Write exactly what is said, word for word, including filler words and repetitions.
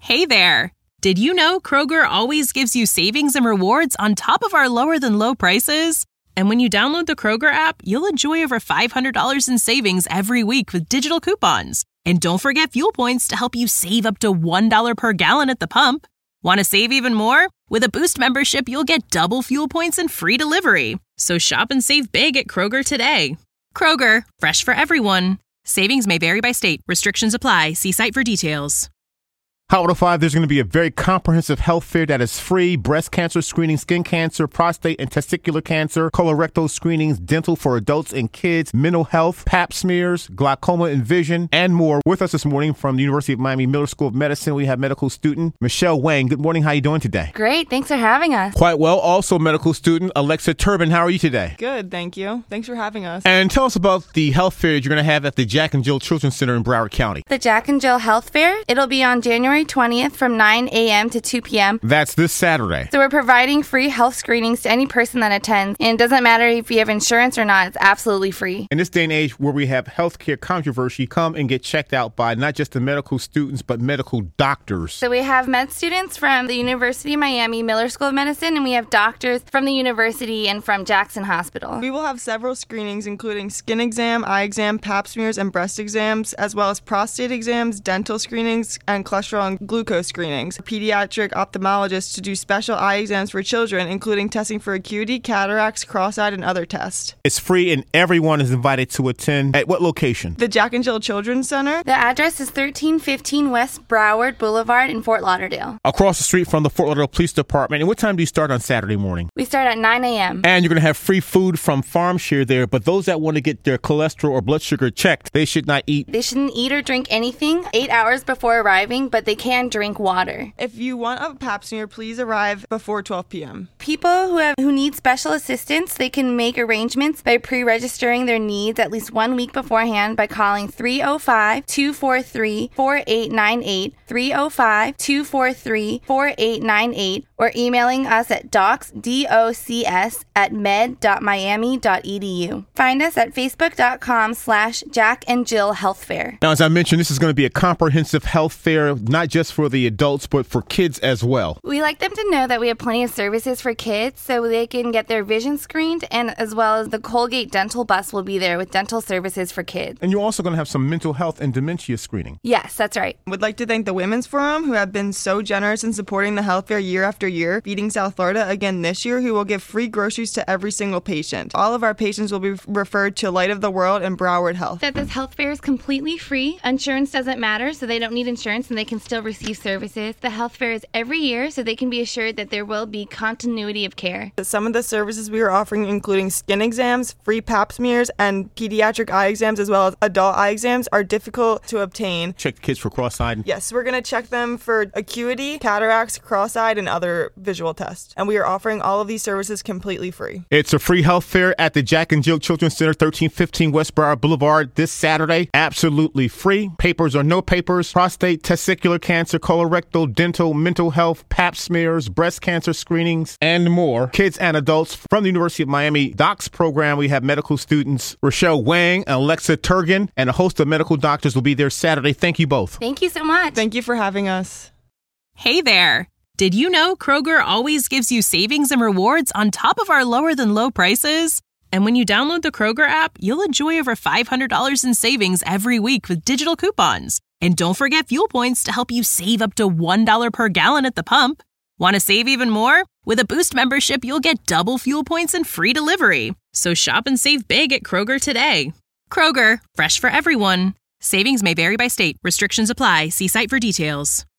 Hey there! Did you know Kroger always gives you savings and rewards on top of our lower-than-low prices? And when you download the Kroger app, you'll enjoy over five hundred dollars in savings every week with digital coupons. And don't forget fuel points to help you save up to one dollar per gallon at the pump. Want to save even more? With a Boost membership, you'll get double fuel points and free delivery. So shop and save big at Kroger today. Kroger, fresh for everyone. Savings may vary by state. Restrictions apply. See site for details. Hot one oh five, there's going to be a very comprehensive health fair that is free. Breast cancer screening, skin cancer, prostate and testicular cancer, colorectal screenings, dental for adults and kids, mental health, pap smears, glaucoma and vision, and more. With us this morning from the University of Miami Miller School of Medicine, we have medical student Michelle Wang. Good morning. How are you doing today? Great. Thanks for having us. Quite well. Also medical student Alexa Turbin. How are you today? Good. Thank you. Thanks for having us. And tell us about the health fair you're going to have at the Jack and Jill Children's Center in Broward County. The Jack and Jill Health Fair, it'll be on January twentieth from nine a.m. to two p.m. That's this Saturday. So we're providing free health screenings to any person that attends. And it doesn't matter if you have insurance or not. It's absolutely free. In this day and age where we have healthcare controversy, come and get checked out by not just the medical students, but medical doctors. So we have med students from the University of Miami Miller School of Medicine, and we have doctors from the university and from Jackson Hospital. We will have several screenings, including skin exam, eye exam, pap smears, and breast exams, as well as prostate exams, dental screenings, and cholesterol and glucose screenings. Pediatric ophthalmologists to do special eye exams for children, including testing for acuity, cataracts, cross-eyed, and other tests. It's free and everyone is invited to attend. At what location? The Jack and Jill Children's Center. The address is thirteen fifteen West Broward Boulevard in Fort Lauderdale. Across the street from the Fort Lauderdale Police Department. And what time do you start on Saturday morning? We start at nine a.m. And you're going to have free food from FarmShare there, but those that want to get their cholesterol or blood sugar checked, they should not eat. They shouldn't eat or drink anything eight hours before arriving, but they can drink water. If you want a pap smear, please arrive before twelve p.m. People who have who need special assistance, they can make arrangements by pre-registering their needs at least one week beforehand by calling three oh five, two four three, four eight nine eight, three oh five, two four three, four eight nine eight, or emailing us at docs, D O C S, at med dot miami dot e d u. Find us at facebook.com slash Jack and Jill Health Fair. Now, as I mentioned, this is going to be a comprehensive health fair, not just for the adults, but for kids as well. We like them to know that we have plenty of services for kids so they can get their vision screened, and as well as the Colgate Dental Bus will be there with dental services for kids. And you're also going to have some mental health and dementia screening. Yes, that's right. Would like to thank the Women's Forum, who have been so generous in supporting the health fair year after year, Feeding South Florida again this year, who will give free groceries to every single patient. All of our patients will be referred to Light of the World and Broward Health. That this health fair is completely free. Insurance doesn't matter, so they don't need insurance and they can still receive services. The health fair is every year, so they can be assured that there will be continuity of care. Some of the services we are offering including skin exams, free pap smears, and pediatric eye exams, as well as adult eye exams, are difficult to obtain. Check the kids for cross-eyed. Yes, we're going to check them for acuity, cataracts, cross-eyed, and other visual tests. And we are offering all of these services completely free. It's a free health fair at the Jack and Jill Children's Center, thirteen fifteen West Broward Boulevard this Saturday. Absolutely free. Papers or no papers, prostate, testicular cancer, colorectal, dental, mental health, pap smears, breast cancer screenings, and more. Kids and adults from the University of Miami Docs program. We have medical students Rochelle Wang and Alexa Turgan, and a host of medical doctors will be there Saturday. Thank you both. Thank you so much. Thank you for having us. Hey there! Did you know Kroger always gives you savings and rewards on top of our lower-than-low prices? And when you download the Kroger app, you'll enjoy over five hundred dollars in savings every week with digital coupons. And don't forget fuel points to help you save up to one dollar per gallon at the pump. Want to save even more? With a Boost membership, you'll get double fuel points and free delivery. So shop and save big at Kroger today. Kroger, fresh for everyone. Savings may vary by state. Restrictions apply. See site for details.